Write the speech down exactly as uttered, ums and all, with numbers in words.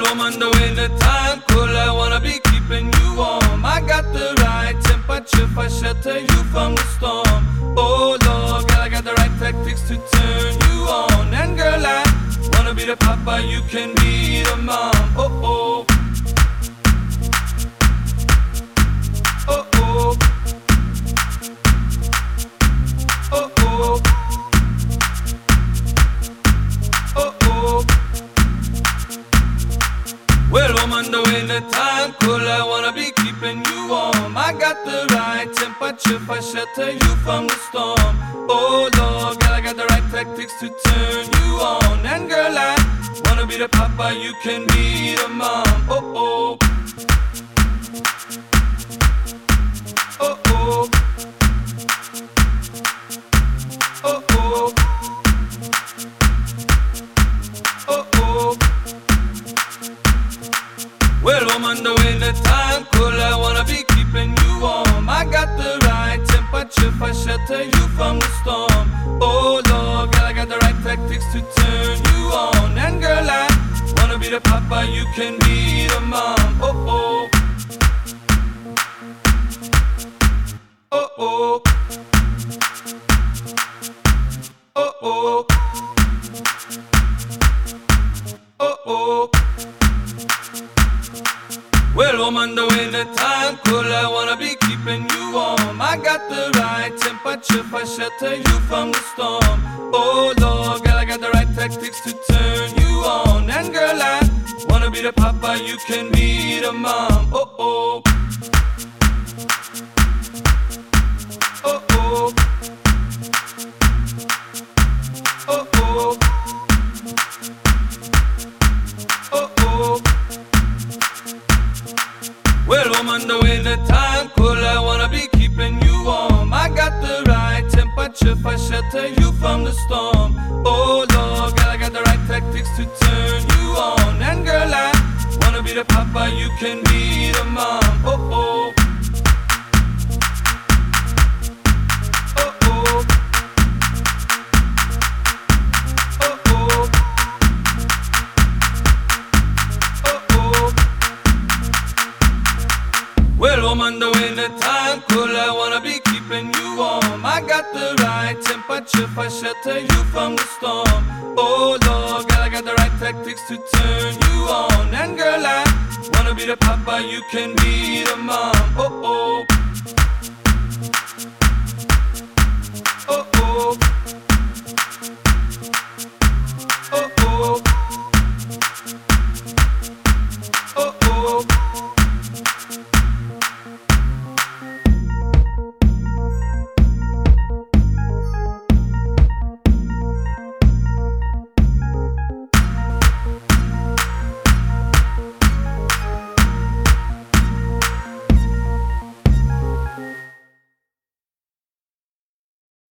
woman, the way the time cool, I wanna be keeping you warm. I got the right temperature for shelter you from the storm. Oh Lord, girl, I got the right tactics to turn you on. And girl, I wanna be the papa, you can be the mom. Oh oh. Oh oh. Oh oh. Oh oh. Well, woman, the way the time cool, I wanna be keeping you warm. I got the right temperature for shelter you from the storm. Oh Lord, girl, I got the right tactics to turn you on. And girl, I wanna be the papa, you can be the mom. Oh oh. Oh oh. Oh oh. Oh oh. Well, woman, the way the time cool, I wanna be keeping you warm. I got the right temperature for shelter you from the storm. Oh Lord, girl, I got the right tactics to turn you on. And girl, I wanna be the papa, you can be the mom. Oh oh. Oh oh. Oh oh. Oh oh. Well, woman, the way the time cool, I wanna be keeping you warm. I got the right temperature for shelter you from the storm. Oh Lord, girl, I got the right tactics to turn you on. And girl, I wanna be the papa, you can be the mom. Oh oh. Oh oh. Oh oh. Oh oh. Well, woman, the way the time cool, I wanna be keeping you warm. I got the right temperature for shelter you from the storm. Oh Lord, girl, I got the right tactics to turn you on. And girl, I wanna be the papa, you can be the mom. Oh oh. Oh oh. Oh oh. Oh oh. Well, woman, the way the time cool, I wanna be keeping you warm. I got the right temperature for shelter you from the storm. Oh Lord, girl, I got the right tactics to turn you on. And girl, I wanna be the papa, you can be the mom. Oh oh.